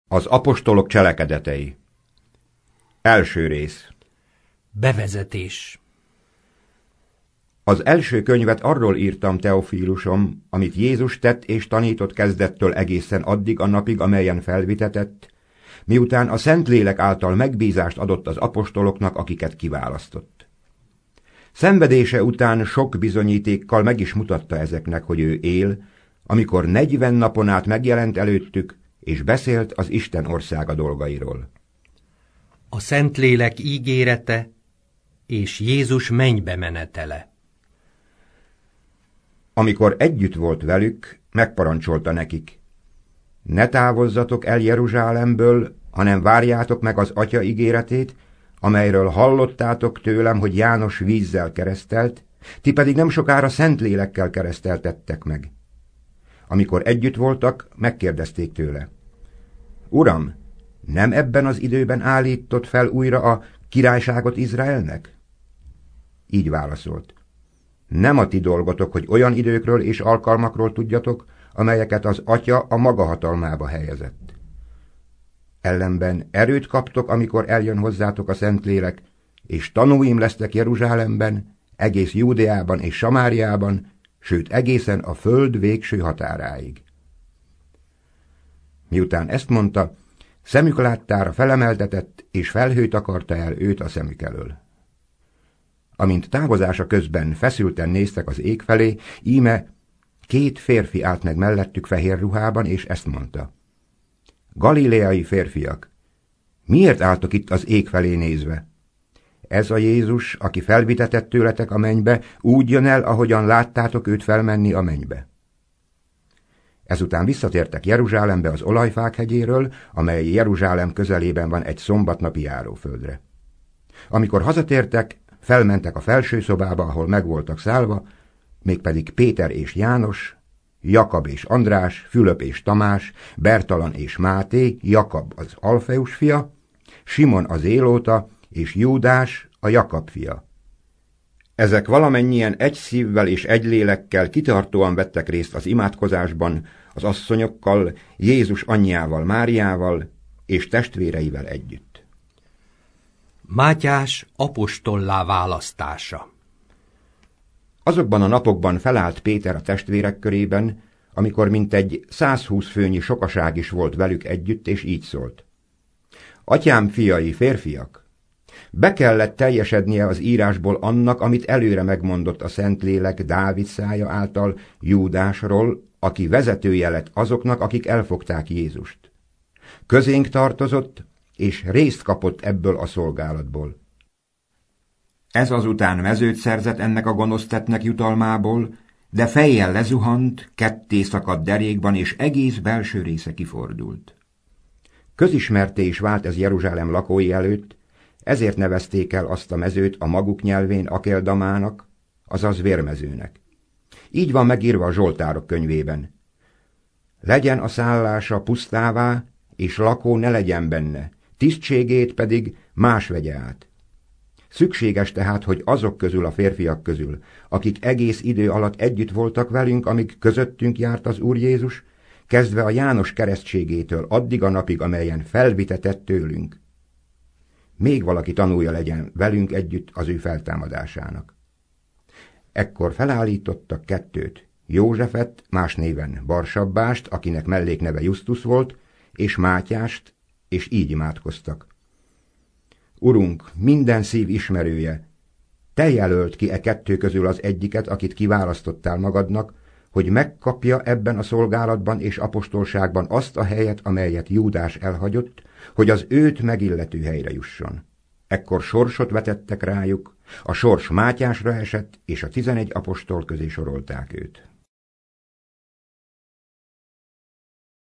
Az apostolok cselekedetei. Első rész. Bevezetés. Az első könyvet arról írtam, Teofílusom, amit Jézus tett és tanított kezdettől egészen addig a napig, amelyen felvitetett, miután a Szentlélek által megbízást adott az apostoloknak, akiket kiválasztott. Szenvedése után sok bizonyítékkal meg is mutatta ezeknek, hogy ő él, amikor 40 napon át megjelent előttük, és beszélt az Isten országa dolgairól. A Szentlélek ígérete és Jézus mennybe menetele. Amikor együtt volt velük, megparancsolta nekik: ne távozzatok el Jeruzsálemből, hanem várjátok meg az Atya ígéretét, amelyről hallottátok tőlem, hogy János vízzel keresztelt, ti pedig nem sokára Szentlélekkel kereszteltettek meg. Amikor együtt voltak, megkérdezték tőle: Uram, nem ebben az időben állított fel újra a királyságot Izraelnek? Így válaszolt: nem a ti dolgotok, hogy olyan időkről és alkalmakról tudjatok, amelyeket az Atya a maga hatalmába helyezett. Ellenben erőt kaptok, amikor eljön hozzátok a Szentlélek, és tanúim lesztek Jeruzsálemben, egész Júdeában és Samáriában, sőt egészen a föld végső határáig. Miután ezt mondta, szemük láttára felemeltetett, és felhő takarta el őt a szemük elől. Amint távozása közben feszülten néztek az ég felé, íme 2 férfi állt meg mellettük fehér ruhában, és ezt mondta: Galileai férfiak, miért álltok itt az ég felé nézve? Ez a Jézus, aki felvitetett tőletek a mennybe, úgy jön el, ahogyan láttátok őt felmenni a mennybe. Ezután visszatértek Jeruzsálembe az Olajfák hegyéről, amely Jeruzsálem közelében van egy szombatnapi járóföldre. Amikor hazatértek, felmentek a felső szobába, ahol meg voltak szállva, mégpedig Péter és János, Jakab és András, Fülöp és Tamás, Bertalan és Máté, Jakab az Alfeus fia, Simon az Zélóta, és Júdás a Jakab fia. Ezek valamennyien egy szívvel és egy lélekkel kitartóan vettek részt az imádkozásban, az asszonyokkal, Jézus anyjával, Máriával és testvéreivel együtt. Mátyás apostollá választása. Azokban a napokban felállt Péter a testvérek körében, amikor mintegy 120 főnyi sokaság is volt velük együtt, és így szólt: Atyám fiai, férfiak! Be kellett teljesednie az írásból annak, amit előre megmondott a Szentlélek Dávid szája által Júdásról, aki vezetője lett azoknak, akik elfogták Jézust. Közénk tartozott, és részt kapott ebből a szolgálatból. Ez azután mezőt szerzett ennek a gonosztettnek jutalmából, de fejjel lezuhant, ketté szakadt derékban, és egész belső része kifordult. Közismerté is vált ez Jeruzsálem lakói előtt, ezért nevezték el azt a mezőt a maguk nyelvén Akeldamának, azaz vérmezőnek. Így van megírva a Zsoltárok könyvében: legyen a szállása pusztává, és lakó ne legyen benne, tisztségét pedig más vegye át. Szükséges tehát, hogy azok közül a férfiak közül, akik egész idő alatt együtt voltak velünk, amíg közöttünk járt az Úr Jézus, kezdve a János keresztségétől addig a napig, amelyen felvitetett tőlünk, még valaki tanúja legyen velünk együtt az ő feltámadásának. Ekkor felállítottak 2, Józsefet, más néven Barsabbást, akinek mellékneve Justus volt, és Mátyást, és így imádkoztak: Urunk, minden szív ismerője, te jelölt ki 2 közül az egyiket, akit kiválasztottál magadnak, hogy megkapja ebben a szolgálatban és apostolságban azt a helyet, amelyet Júdás elhagyott, hogy az őt megillető helyre jusson. Ekkor sorsot vetettek rájuk, a sors Mátyásra esett, és a 11 apostol közé sorolták őt.